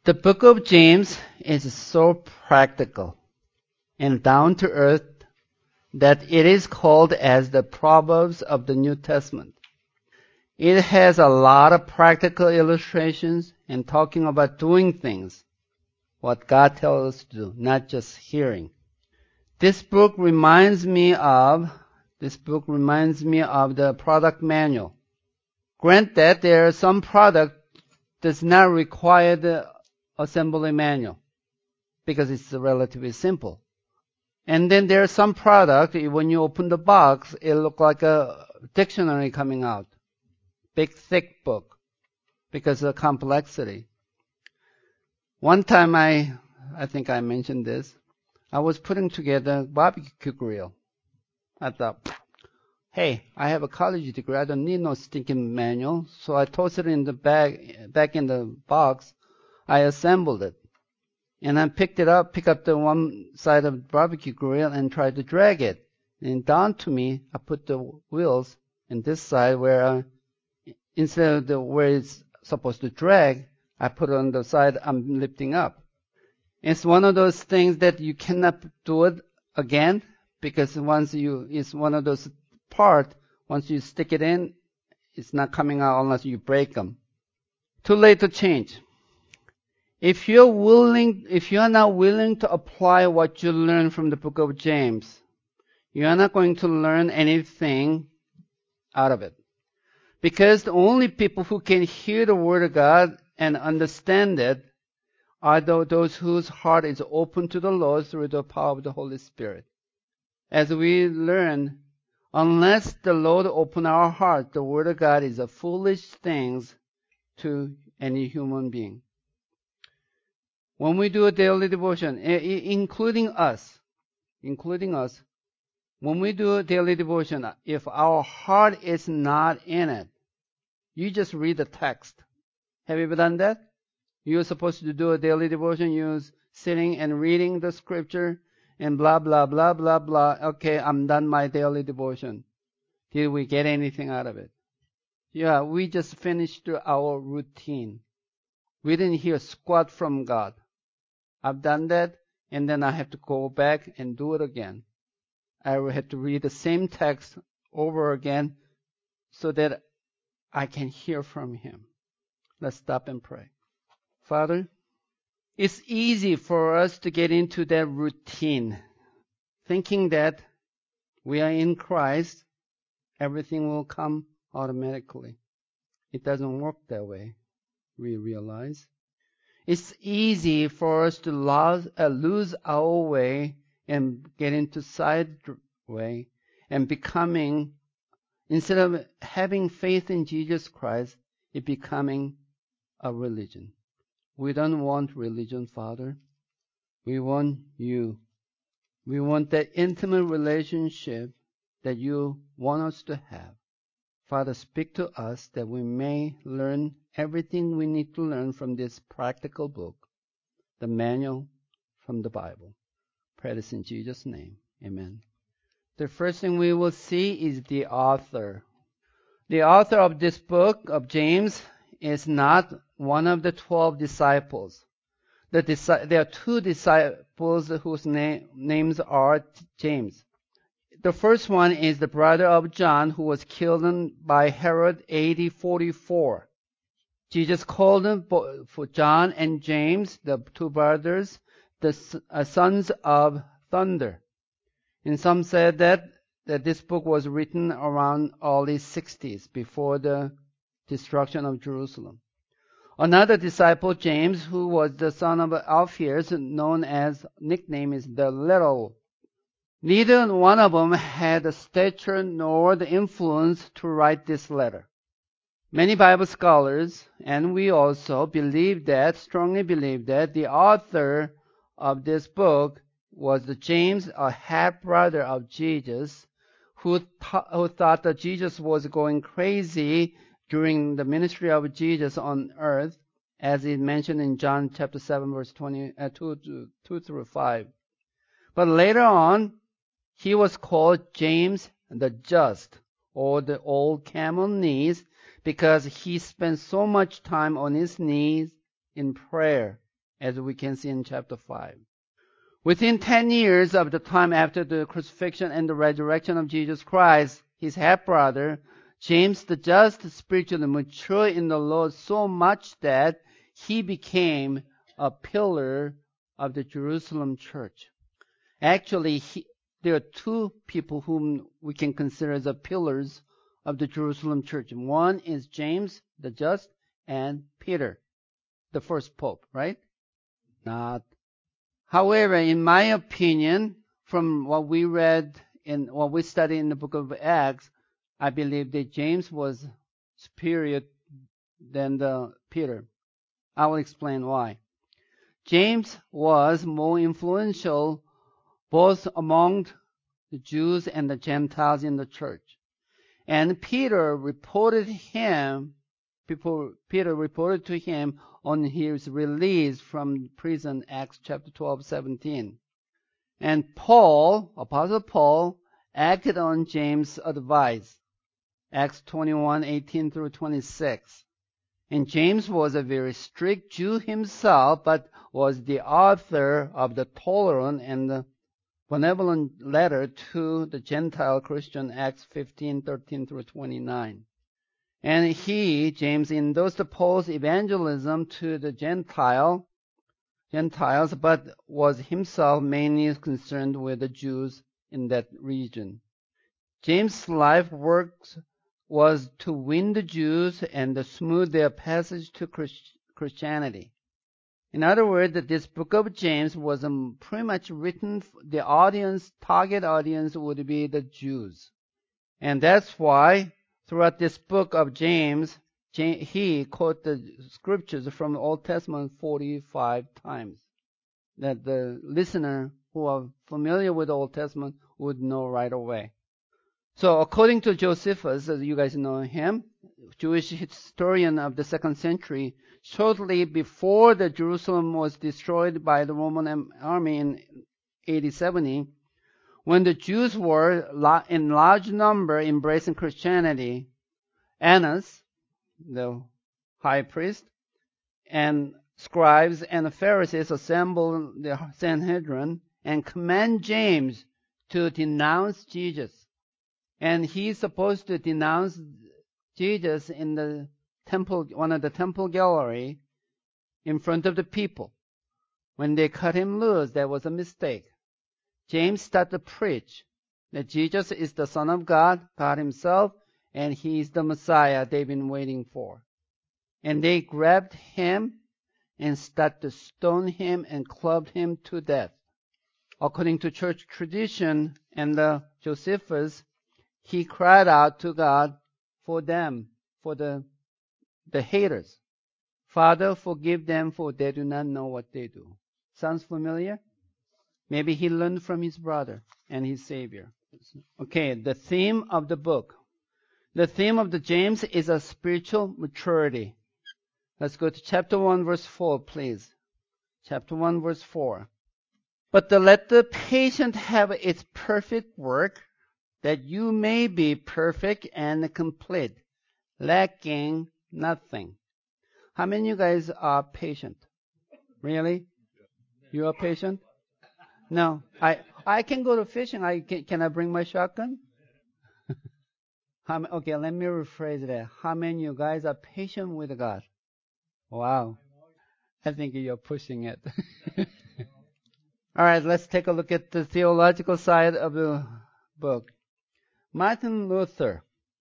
The book of James is so practical and down to earth that it is called as the Proverbs of the New Testament. It has a lot of practical illustrations and talking about doing things, what God tells us to do, not just hearing. This book reminds me of the product manual. Grant that there are some product does not require the assembly manual because it's relatively simple. And then there are some product, when you open the box, it looks like a dictionary coming out. Big, thick book because of the complexity. One time I think I mentioned this, I was putting together a barbecue grill. I thought, hey, I have a college degree. I don't need no stinking manual. So I tossed it in the back in the box. I assembled it. And I picked up the one side of the barbecue grill and tried to drag it. And down to me, I put the wheels in this side where instead of where it's supposed to drag, I put it on the side I'm lifting up. It's one of those things that you cannot do it again because it's one of those parts, once you stick it in, it's not coming out unless you break them. Too late to change. If you're not willing to apply what you learn from the book of James, you are not going to learn anything out of it. Because the only people who can hear the word of God and understand it are those whose heart is open to the Lord through the power of the Holy Spirit. As we learn, unless the Lord open our heart, the word of God is a foolish thing to any human being. When we do a daily devotion, including us, when we do a daily devotion, if our heart is not in it, you just read the text. Have you ever done that? You're supposed to do a daily devotion, you're sitting and reading the scripture and blah, blah, blah, blah, blah. Okay, I'm done my daily devotion. Did we get anything out of it? Yeah, we just finished our routine. We didn't hear squat from God. I've done that, and then I have to go back and do it again. I will have to read the same text over again so that I can hear from Him. Let's stop and pray. Father, it's easy for us to get into that routine, thinking that we are in Christ, everything will come automatically. It doesn't work that way, we realize. It's easy for us to lose our way and get into side way and becoming, instead of having faith in Jesus Christ, it becoming a religion. We don't want religion, Father. We want you. We want that intimate relationship that you want us to have. Father, speak to us that we may learn everything we need to learn from this practical book, the manual from the Bible. Pray this in Jesus' name. Amen. The first thing we will see is the author. The author of this book of James is not one of the 12 disciples. There are two disciples whose names are James. The first one is the brother of John, who was killed by Herod AD 44. Jesus called them for John and James, the two brothers, the sons of thunder. And some said that this book was written around early 60s, before the destruction of Jerusalem. Another disciple, James, who was the son of Alphaeus, nickname is the Little. Neither one of them had the stature nor the influence to write this letter. Many Bible scholars, and we also, strongly believe that the author of this book was James, a half-brother of Jesus, who thought that Jesus was going crazy during the ministry of Jesus on earth, as is mentioned in John chapter 7, verse 2 through 5. But later on, he was called James the Just, or the old camel knees, because he spent so much time on his knees in prayer. as we can see in chapter 5. Within 10 years of the time after the crucifixion and the resurrection of Jesus Christ, his half-brother, James the Just, spiritually matured in the Lord so much that he became a pillar of the Jerusalem church. Actually, there are two people whom we can consider as the pillars of the Jerusalem church. One is James the Just and Peter, the first pope, right? Not. However, in my opinion, from what we read in what we study in the book of Acts, I believe that James was superior than Peter. I will explain why. James was more influential both among the Jews and the Gentiles in the church. And Peter reported to him on his release from prison, Acts chapter 12:17. And Paul, Apostle Paul, acted on James' advice, Acts 21:18 through 26. And James was a very strict Jew himself, but was the author of the tolerant and the benevolent letter to the Gentile Christian, Acts 15:13 through 29. And James, endorsed Paul's evangelism to the Gentiles, but was himself mainly concerned with the Jews in that region. James' life work was to win the Jews and to smooth their passage to Christianity. In other words, this book of James was pretty much written, target audience would be the Jews. And that's why throughout this book of James, he quoted the scriptures from the Old Testament 45 times. That the listener who are familiar with the Old Testament would know right away. So according to Josephus, as you guys know him, Jewish historian of the 2nd century, shortly before the Jerusalem was destroyed by the Roman army in AD 70, when the Jews were in large number embracing Christianity, Annas, the high priest, and scribes and Pharisees assembled the Sanhedrin and command James to denounce Jesus. And he's supposed to denounce Jesus in the temple, one of the temple gallery, in front of the people. When they cut him loose, that was a mistake. James started to preach that Jesus is the Son of God, God himself, and he is the Messiah they've been waiting for. And they grabbed him and started to stone him and clubbed him to death. According to church tradition and the Josephus, he cried out to God for them, for the haters. Father, forgive them, for they do not know what they do. Sounds familiar? Maybe he learned from his brother and his Savior. Okay, the theme of the book. The theme of the James is a spiritual maturity. Let's go to chapter 1, verse 4, please. Chapter 1, verse 4. But let the patient have its perfect work, that you may be perfect and complete, lacking nothing. How many of you guys are patient? Really? You are patient? No. I can go to fishing. Can I bring my shotgun? Okay, let me rephrase that. How many of you guys are patient with God? Wow. I think you're pushing it. All right, let's take a look at the theological side of the book. Martin Luther,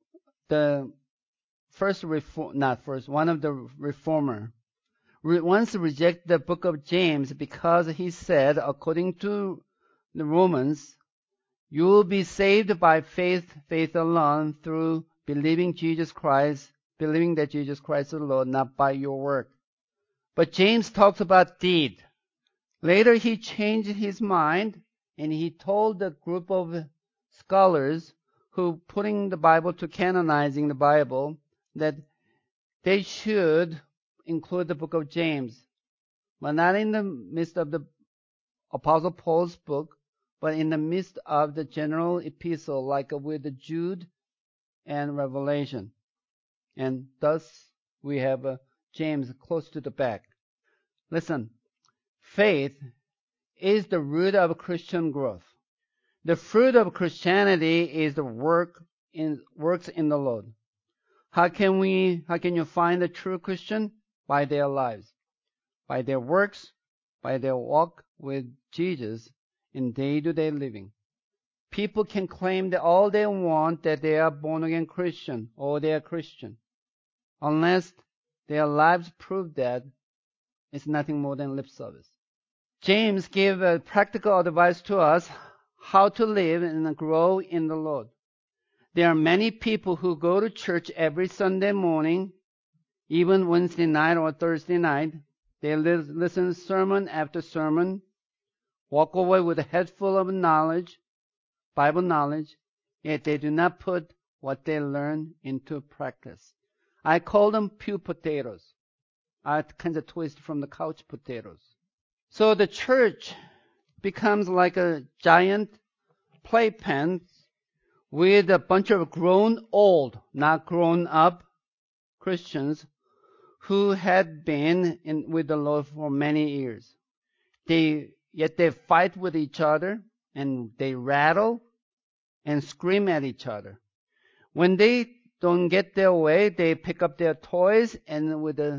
one of the reformer, once rejected the book of James because he said, according to the Romans, you will be saved by faith alone, through believing that Jesus Christ is the Lord, not by your work. But James talks about deed. Later he changed his mind and he told the group of scholars who putting the Bible to canonizing the Bible that they should include the book of James, but not in the midst of the Apostle Paul's book, but in the midst of the general epistle, like with the Jude and Revelation. And thus we have James close to the back. Listen, Faith is the root of Christian growth. The fruit of Christianity is the works in the Lord. How can you find a true Christian? By their lives, by their works, by their walk with Jesus in day-to-day living. People can claim that all they want that they are born-again Christian or they are Christian. Unless their lives prove that, it's nothing more than lip service. James gave practical advice to us how to live and grow in the Lord. There are many people who go to church every Sunday morning, even Wednesday night or Thursday night. They listen to sermon after sermon, walk away with a head full of knowledge, Bible knowledge, yet they do not put what they learn into practice. I call them pew potatoes. I kind of twist from the couch potatoes. So the church becomes like a giant playpen with a bunch of grown old, not grown up Christians who had been with the Lord for many years. Yet they fight with each other and they rattle and scream at each other. When they don't get their way, they pick up their toys and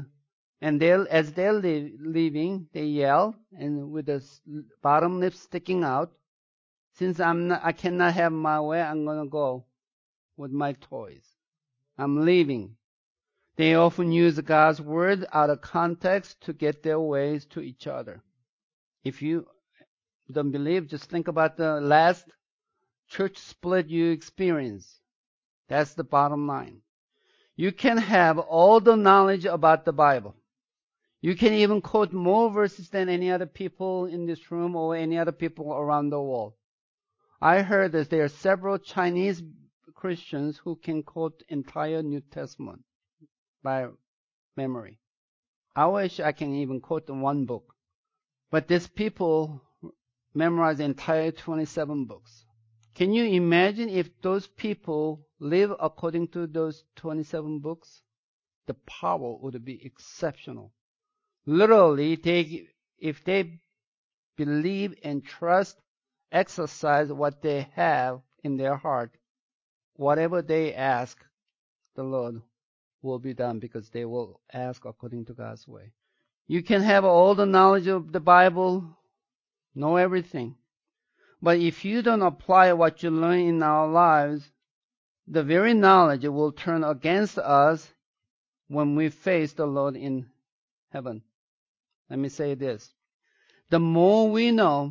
as they're leaving, they yell and with the bottom lip sticking out. Since I cannot have my way, I'm gonna go with my toys. I'm leaving. They often use God's word out of context to get their ways to each other. If you don't believe, just think about the last church split you experienced. That's the bottom line. You can have all the knowledge about the Bible. You can even quote more verses than any other people in this room or any other people around the world. I heard that there are several Chinese Christians who can quote entire New Testament by memory. I wish I can even quote one book. But these people memorize the entire 27 books. Can you imagine if those people live according to those 27 books? The power would be exceptional. Literally, if they believe and trust, exercise what they have in their heart, whatever they ask, the Lord will be done because they will ask according to God's way. You can have all the knowledge of the Bible, know everything. But if you don't apply what you learn in our lives, the very knowledge will turn against us when we face the Lord in heaven. Let me say this. The more we know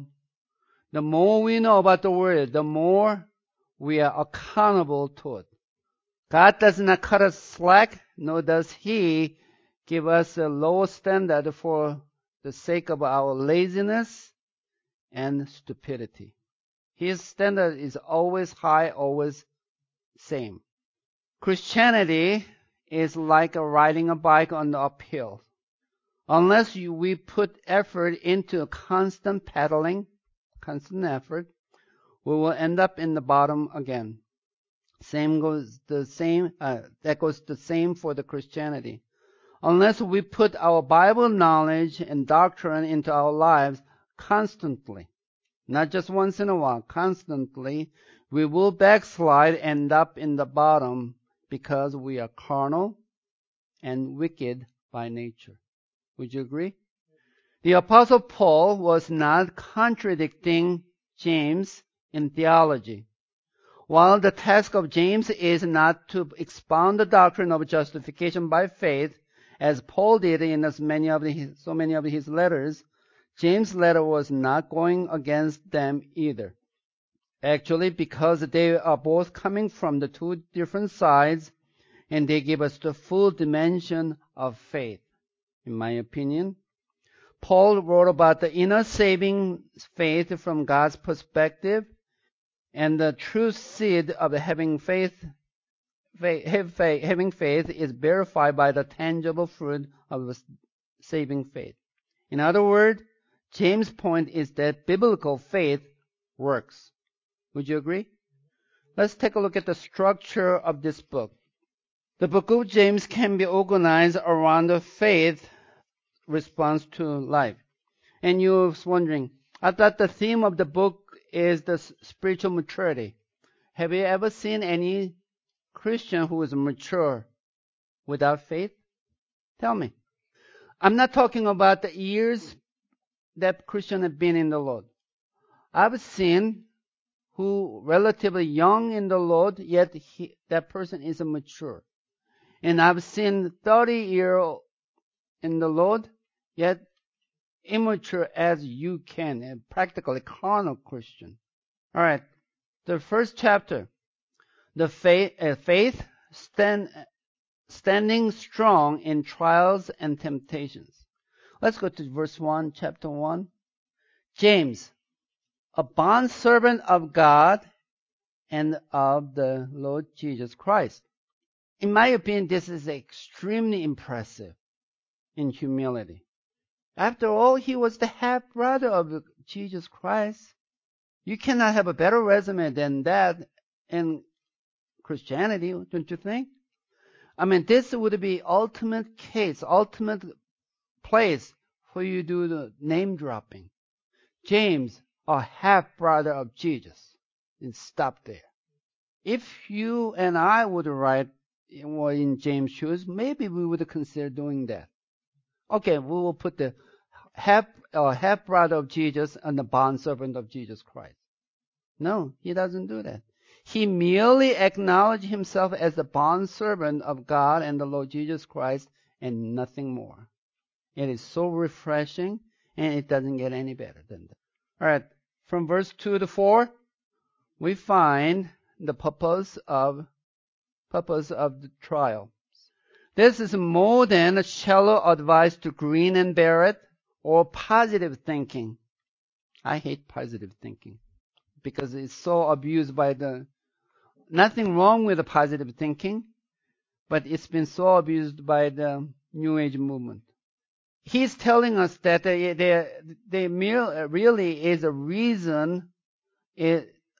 about the Word, the more we are accountable to it. God does not cut us slack, nor does He give us a lower standard for the sake of our laziness and stupidity. His standard is always high, always same. Christianity is like riding a bike on the uphill. Unless we put effort into constant pedaling, constant effort, we will end up in the bottom again. That goes the same for the Christianity. Unless we put our Bible knowledge and doctrine into our lives constantly, not just once in a while, constantly, we will backslide, end up in the bottom because we are carnal and wicked by nature. Would you agree? The Apostle Paul was not contradicting James in theology. While the task of James is not to expound the doctrine of justification by faith, as Paul did in so many of his letters, James' letter was not going against them either. Actually, because they are both coming from the two different sides, and they give us the full dimension of faith. In my opinion, Paul wrote about the inner saving faith from God's perspective, and the true seed of having faith is verified by the tangible fruit of saving faith. In other words, James' point is that biblical faith works. Would you agree? Let's take a look at the structure of this book. The book of James can be organized around the faith response to life. And you're wondering, I thought the theme of the book is the spiritual maturity. Have you ever seen any Christian who is mature without faith? Tell me. I'm not talking about the years that Christians have been in the Lord. I've seen who relatively young in the Lord, yet that person is mature. And I've seen 30-year in the Lord, yet immature as you can, and practically carnal Christian. All right, the first chapter, the faith standing strong in trials and temptations. Let's go to verse 1, chapter 1. James, a bondservant of God and of the Lord Jesus Christ. In my opinion, this is extremely impressive in humility. After all, he was the half-brother of Jesus Christ. You cannot have a better resume than that in Christianity, don't you think? I mean, this would be ultimate case, ultimate place for you to do the name dropping. James, a half-brother of Jesus. And stop there. If you and I would write in James' shoes, maybe we would consider doing that. Okay, we will put the half-brother of Jesus and the bondservant of Jesus Christ. No, he doesn't do that. He merely acknowledged himself as the bondservant of God and the Lord Jesus Christ and nothing more. It is so refreshing, and it doesn't get any better than that. All right, from verse 2 to 4, we find the purpose of the trial. This is more than a shallow advice to grin and bear it or positive thinking. I hate positive thinking because it's so abused by nothing wrong with the positive thinking, but it's been so abused by the New Age movement. He's telling us that there really is a reason to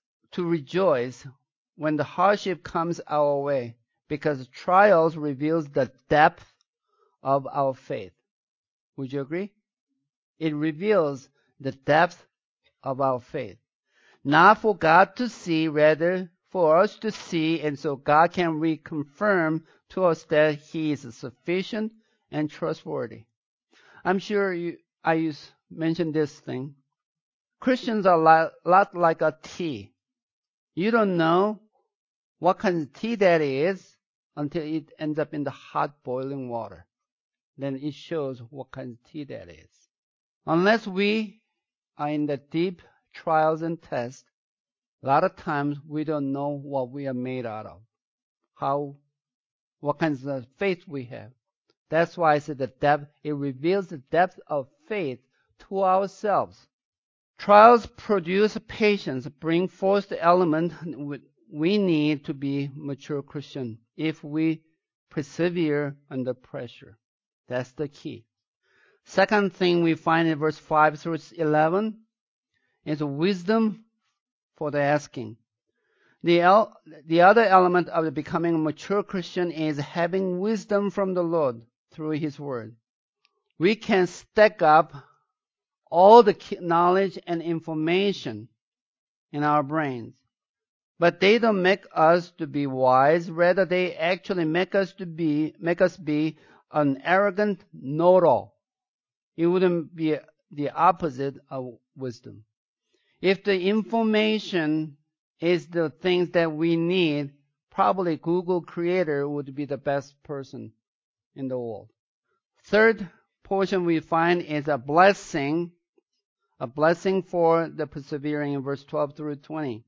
rejoice when the hardship comes our way, because trials reveals the depth of our faith. Would you agree? It reveals the depth of our faith. Not for God to see, rather for us to see, and so God can reconfirm to us that He is sufficient and trustworthy. I'm sure I mentioned this thing. Christians are a lot like a tea. You don't know what kind of tea that is until it ends up in the hot boiling water. Then it shows what kind of tea that is. Unless we are in the deep trials and tests, a lot of times we don't know what we are made out of, what kinds of faith we have. That's why I said the depth, it reveals the depth of faith to ourselves. Trials produce patience, bring forth the element we need to be mature Christian if we persevere under pressure. That's the key. Second thing we find in verse 5 through 11 is wisdom for the asking. The other element of becoming a mature Christian is having wisdom from the Lord through His Word. We can stack up all the knowledge and information in our brains, but they don't make us to be wise. Rather, they actually make us be an arrogant know-it-all. It wouldn't be the opposite of wisdom. If the information is the things that we need, probably Google Creator would be the best person in the world. Third portion we find is a blessing for the persevering in verse 12 through 20.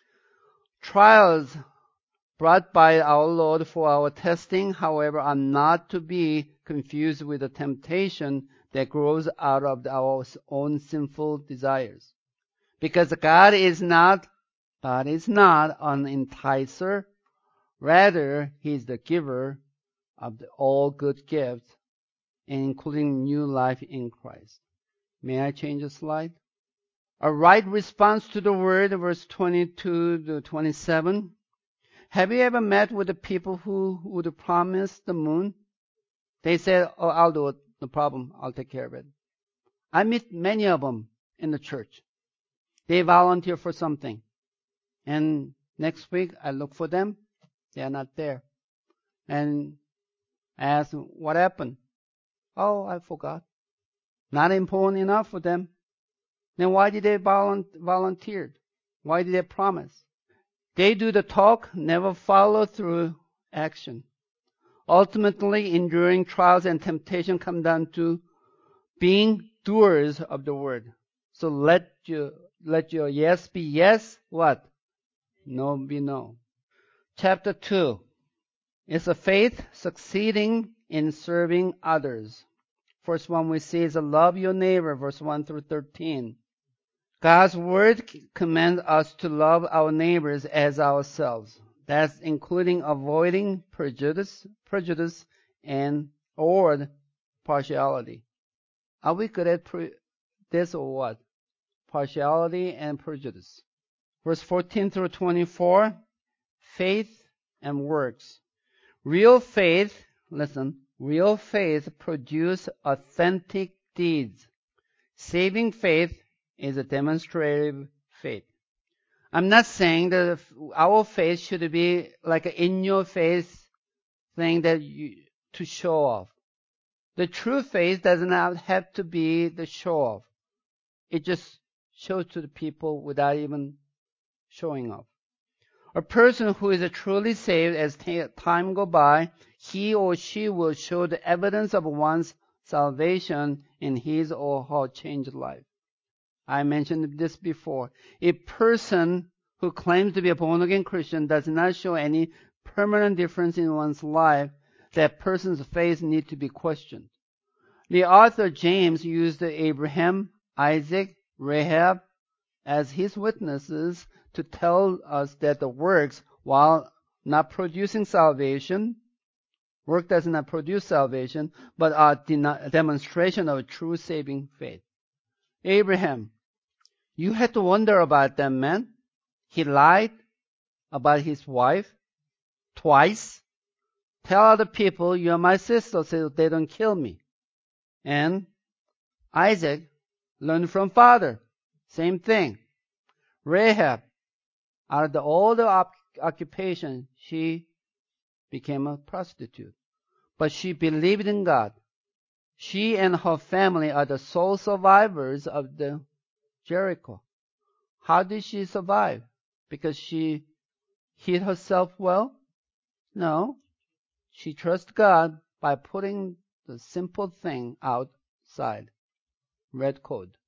Trials brought by our Lord for our testing, however, are not to be confused with the temptation that grows out of our own sinful desires. Because God is not an enticer. Rather, He is the giver of all good gifts, including new life in Christ. May I change the slide? A right response to the word, verse 22 to 27. Have you ever met with the people who would promise the moon? They said, "Oh, I'll do it. No problem. I'll take care of it." I meet many of them in the church. They volunteer for something. And next week, I look for them. They are not there. And I ask them, what happened? Oh, I forgot. Not important enough for them. Then why did they volunteer? Why did they promise? They do the talk, never follow through action. Ultimately, enduring trials and temptation come down to being doers of the word. So let your yes be yes, what? No be no. Chapter 2 is a faith succeeding in serving others. First one we see is love your neighbor, verse 1 through 13. God's word commands us to love our neighbors as ourselves. That's including avoiding prejudice and or partiality. Are we good at this or what? Partiality and prejudice. Verse 14 through 24, faith and works. Real faith, listen, real faith produces authentic deeds. Saving faith is a demonstrative faith. I'm not saying that our faith should be like an in-your-face thing to show off. The true faith does not have to be the show off. It just shows to the people without even showing off. A person who is truly saved, as time goes by, he or she will show the evidence of one's salvation in his or her changed life. I mentioned this before. A person who claims to be a born-again Christian does not show any permanent difference in one's life. That person's faith needs to be questioned. The author James used Abraham, Isaac, Rahab as his witnesses to tell us that the works, while not producing salvation, work does not produce salvation, but are demonstration of true saving faith. Abraham, you had to wonder about that man. He lied about his wife twice. Tell other people you're my sister so they don't kill me. And Isaac learned from father. Same thing. Rahab, out of all the occupation, she became a prostitute. But she believed in God. She and her family are the sole survivors of the Jericho. How did she survive? Because she hid herself well? No. She trusted God by putting the simple thing outside. Red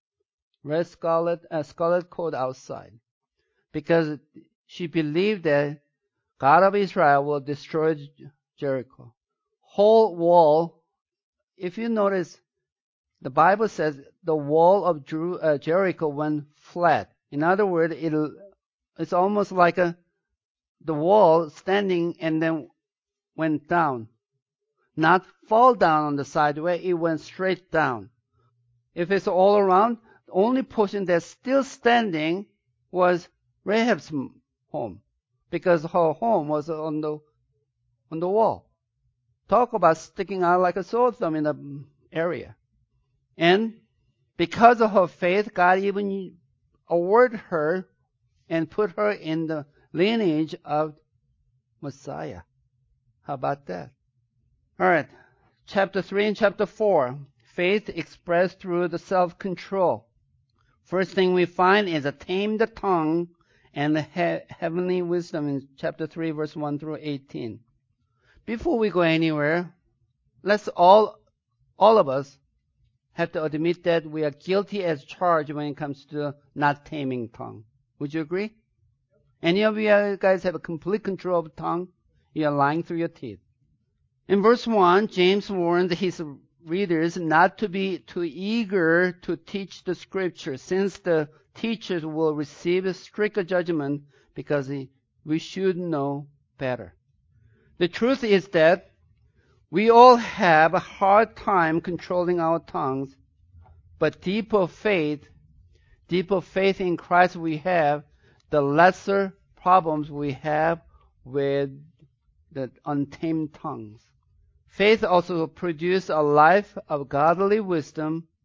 scarlet coat outside. Because she believed that God of Israel will destroy Jericho. Whole wall, if you notice, the Bible says the wall of Jericho went flat. In other words, it's almost like the wall standing and then went down. Not fall down on the side where it went straight down. If it's all around, the only portion that's still standing was Rahab's home, because her home was on the wall. Talk about sticking out like a sore thumb in the area. And because of her faith, God even awarded her and put her in the lineage of Messiah. How about that? All right, chapter 3 and chapter 4. Faith expressed through the self-control. First thing we find is a tame the tongue and the heavenly wisdom in chapter 3, verse 1 through 18. Before we go anywhere, let's all of us have to admit that we are guilty as charged when it comes to not taming tongue. Would you agree? Any of you guys have a complete control of tongue? You are lying through your teeth. In verse 1, James warned his readers not to be too eager to teach the scripture, since the teachers will receive a stricter judgment because we should know better. The truth is that we all have a hard time controlling our tongues, but deeper faith in Christ we have, the lesser problems we have with the untamed tongues. Faith also produces a life of godly wisdom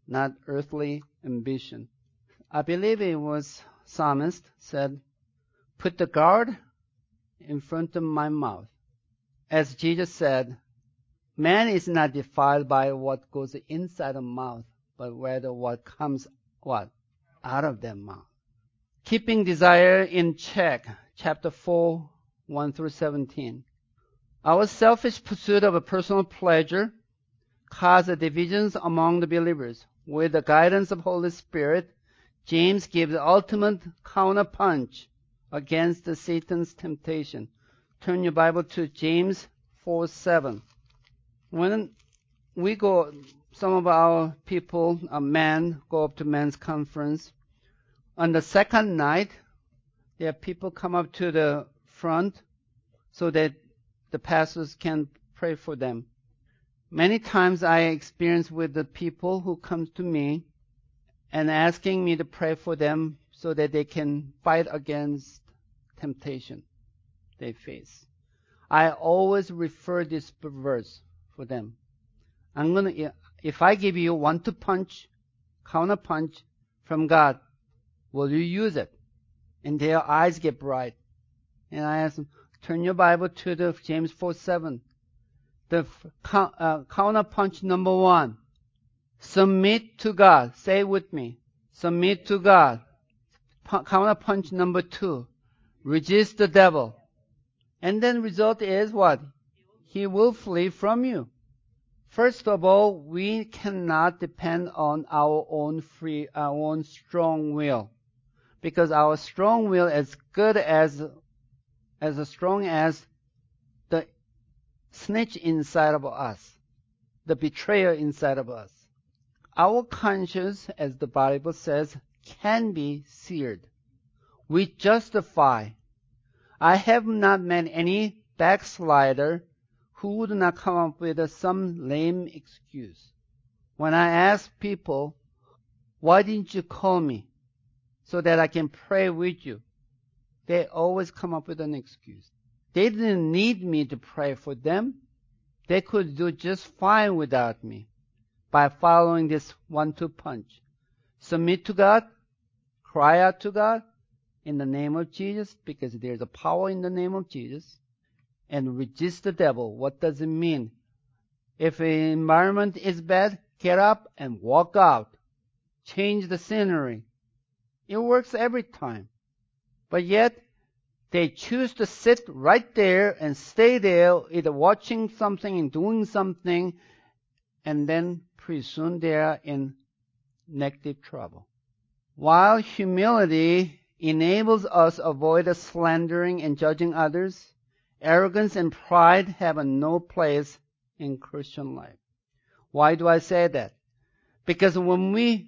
not earthly ambition. I believe it was psalmist said, put the guard in front of my mouth. As Jesus said, man is not defiled by what goes inside the mouth, but rather what comes what? Out of that mouth. Keeping desire in check, chapter 4, 1 through 17. Our selfish pursuit of a personal pleasure causes divisions among the believers. With the guidance of Holy Spirit, James gives the ultimate counterpunch against Satan's temptation. Turn your Bible to James 4:7. When we go, some of our people, men, go up to men's conference. On the second night, there are people come up to the front so that the pastors can pray for them. Many times I experience with the people who come to me and asking me to pray for them so that they can fight against temptation they face. I always refer this verse for them. If I give you 1-2 punch, counter punch from God, will you use it? And their eyes get bright. And I ask them, turn your Bible to the James 4:7. The counter punch number 1. Submit to God. Say it with me. Submit to God. Counter punch number 2. Resist the devil. And then result is what? He will flee from you. First of all, we cannot depend on our own strong will. Because our strong will is good as strong as the snitch inside of us, the betrayer inside of us. Our conscience, as the Bible says, can be seared. We justify. I have not met any backslider who would not come up with some lame excuse. When I ask people, why didn't you call me so that I can pray with you? They always come up with an excuse. They didn't need me to pray for them. They could do just fine without me by following this 1-2 punch. Submit to God, cry out to God in the name of Jesus, because there's a power in the name of Jesus, and resist the devil. What does it mean? If the environment is bad, get up and walk out. Change the scenery. It works every time. But yet, they choose to sit right there and stay there, either watching something and doing something, and then pretty soon they are in negative trouble. While humility enables us to avoid slandering and judging others, arrogance and pride have no place in Christian life. Why do I say that? Because when we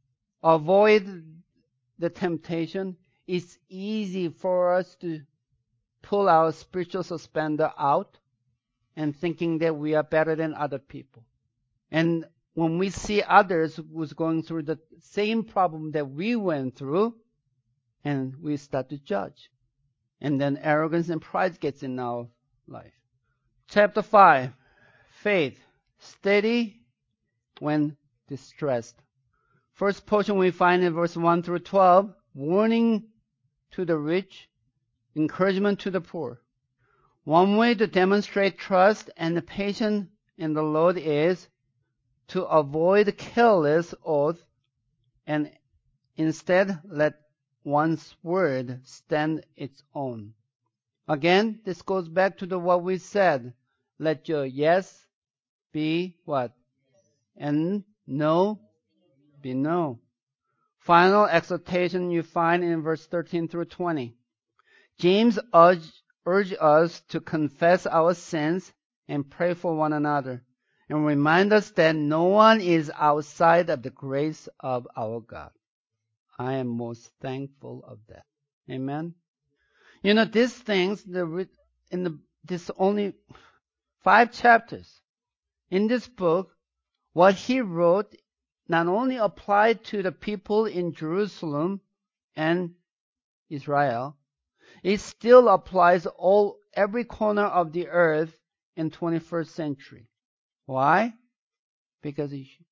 avoid the temptation, it's easy for us to pull our spiritual suspender out and thinking that we are better than other people. And when we see others who's going through the same problem that we went through, and we start to judge. And then arrogance and pride gets in our life. Chapter 5, faith, steady when distressed. First portion we find in verse 1 through 12, warning to the rich, encouragement to the poor. One way to demonstrate trust and patience in the Lord is to avoid careless oath and instead let one's word stand its own. Again, this goes back to what we said. Let your yes be what? And no be no. Final exhortation you find in verse 13 through 20. James urged us to confess our sins and pray for one another, and remind us that no one is outside of the grace of our God. I am most thankful of that. Amen. You know, these things, this only 5 chapters in this book, what he wrote not only applied to the people in Jerusalem and Israel, it still applies every corner of the earth in 21st century. Why? Because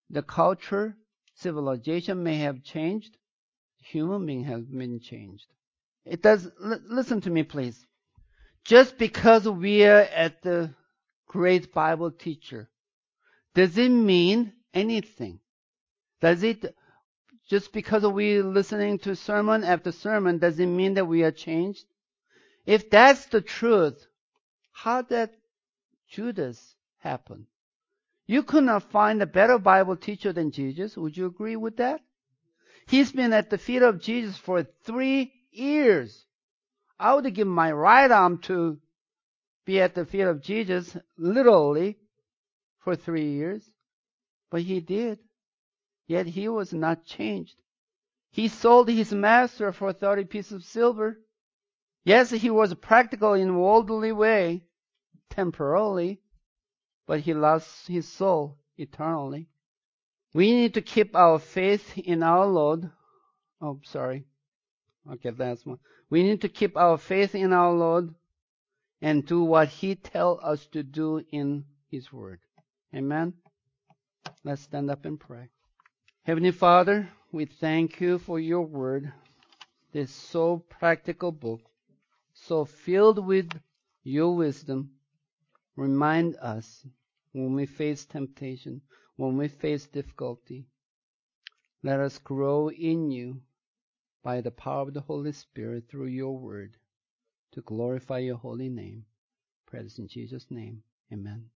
The culture, civilization may have changed. Human beings have been changed. It does. Listen to me, please. Just because we are at the great Bible teacher, does it mean anything? Does it, just because we're listening to sermon after sermon, does it mean that we are changed? If that's the truth, how did Judas happen? You could not find a better Bible teacher than Jesus. Would you agree with that? He's been at the feet of Jesus for 3 years. I would give my right arm to be at the feet of Jesus, literally, for 3 years. But he did. Yet he was not changed. He sold his master for 30 pieces of silver. Yes, he was practical in worldly way, temporarily, but he lost his soul eternally. We need to keep our faith in our Lord. Oh, sorry. Okay, that's one. We need to keep our faith in our Lord and do what He tells us to do in His Word. Amen? Let's stand up and pray. Heavenly Father, we thank You for Your Word, this so practical book, so filled with Your wisdom. Remind us when we face temptation, when we face difficulty. Let us grow in You by the power of the Holy Spirit through Your Word to glorify Your holy name. Praise in Jesus' name. Amen.